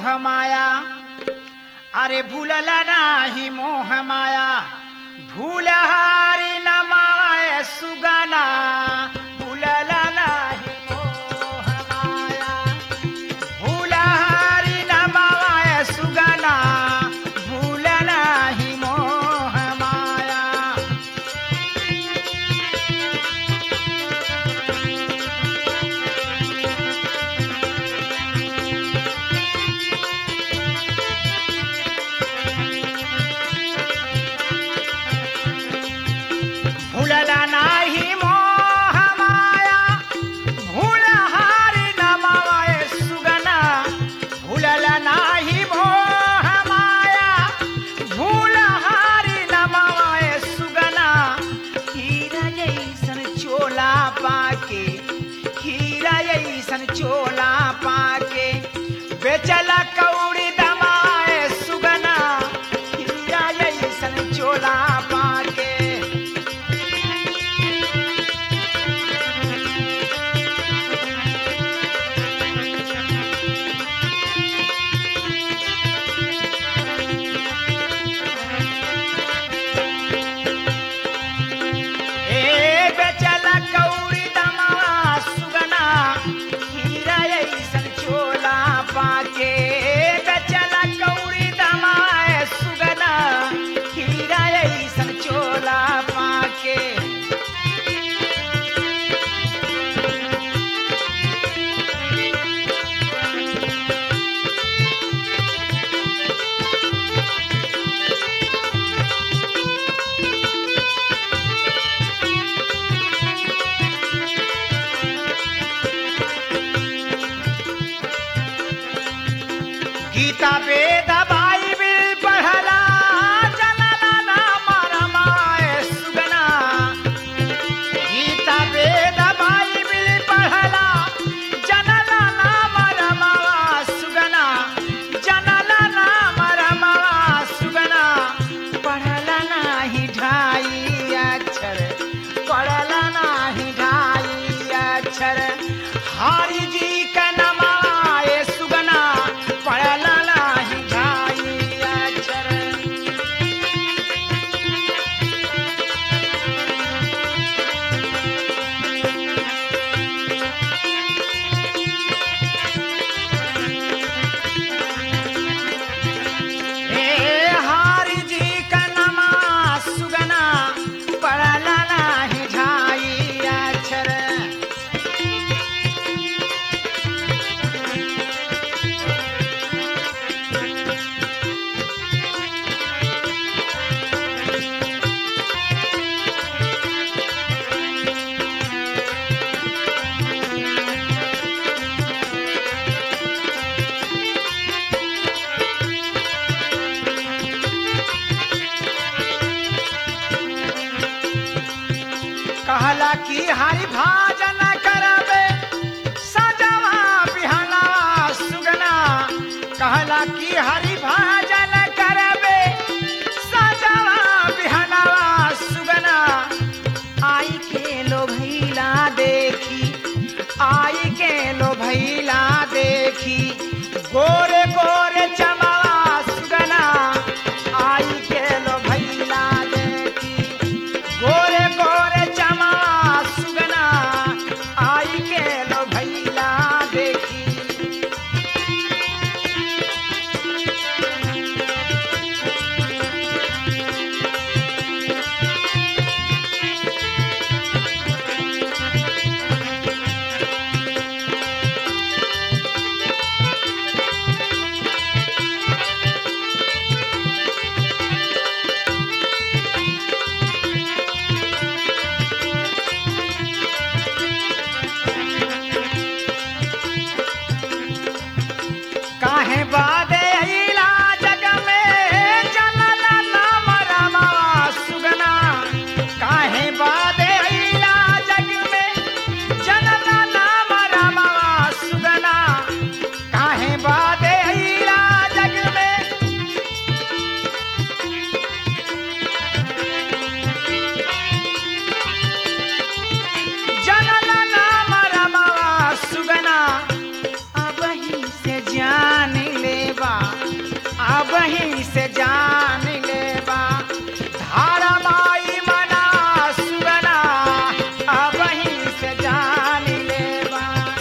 मोह माया अरे भूलला नाही मोह माया भूलहारी न माय सुगना भूलला नाही मोह माया भूलहारी न माय सुगना भूलला नाही मोह माया भूलला नाही मोह माया भूलहारी न माय सुगना भूलला नाही मोह माया भूलहारी न माय सुगना हीरा जैसन चोला पाके हीरा जैसन चोला पाके बेचला कौड़ी दमाए सुगना हीरा जैसन चोला पाके बेचला कौड़ी दमा सुगना हीरा जैसन चोला पाके बेचला कौड़ी दमा सुगना हीरा जैसन चोला पाके गीता वेद बाइबिल पढ़ला जनला नाम रमाए सुगना गीता वेद बाइबिल पढ़ला जनला नाम रमावा सुगना जनला नाम रमावा सुगना पढ़ला नाही ढाई अक्षर पढ़ला नाही ढाई अक्षर हरि जी का नमाए सुगना पढ़ला नाही ढाई अक्षर हरि जी का नमा सुगना पढ़ला नाही ढाई अक्षर कहला कि हरि भाजन करबे सजवा बिहना सुगना कहला कि हरि भाजन करबे सजवा बिहना सुगना आई के लो भैला देखी आई के लो भैला देखी गोरे गोरे चमावा सुगना आई के लो भैला देखी गोरे गोरे चमावा सुगना वहीं से जान लेबा धारा माई मना सुगना अब वहीं से जान लेबा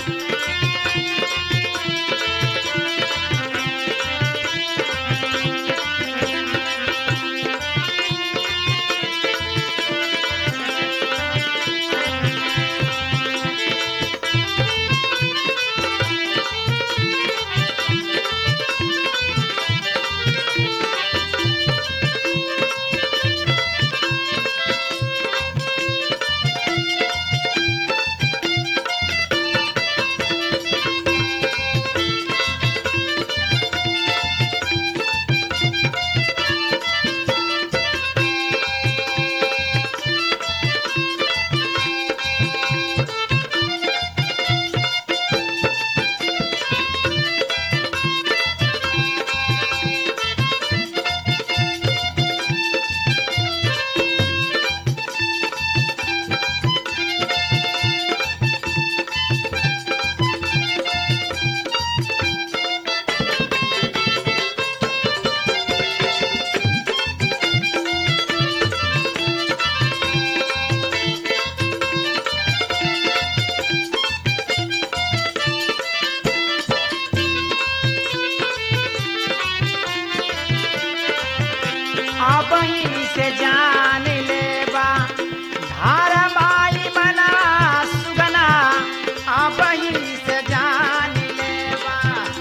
अब वहीं से जान लेबा धारा माई मना सुगना अब वहीं से जान लेबा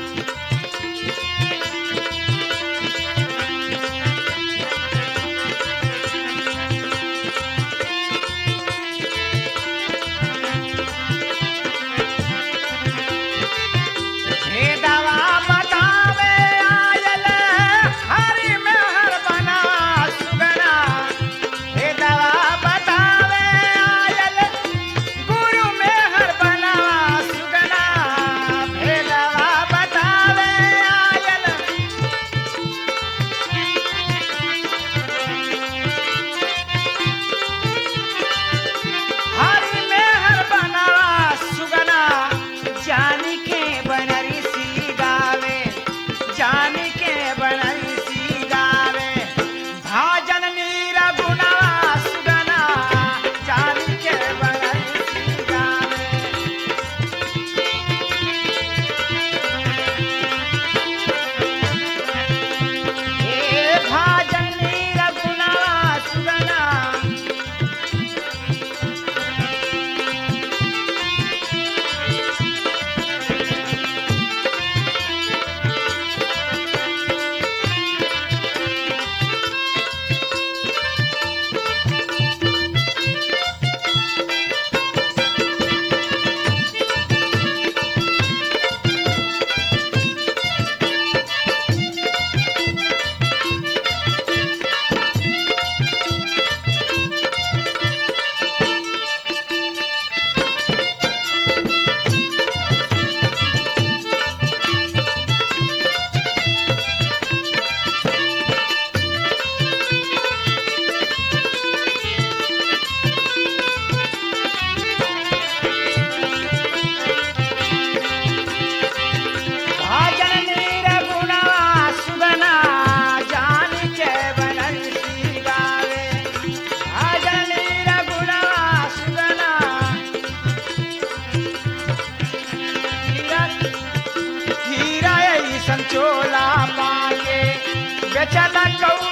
हे दवा बतावे आयल हरि मेहर बना सुगना हे दवा बतावे आयल गुरु मेहर बना सुगना हे दवा बतावे आयल हरि मेहर बना सुगना जानी के बनरी सी गावे जानी के बनरी सी गावे भाजन नीरा गुनावा सुगना जानी के बनरी सी गावे हे भाजन नीरा गुनावा सुगना भाजन नीरा गुनावा सुगना जानी के बनरी सी गावे भाजन नीरा गुनावा सुगना हीरा ऐसन चोला पाए बेचला कौ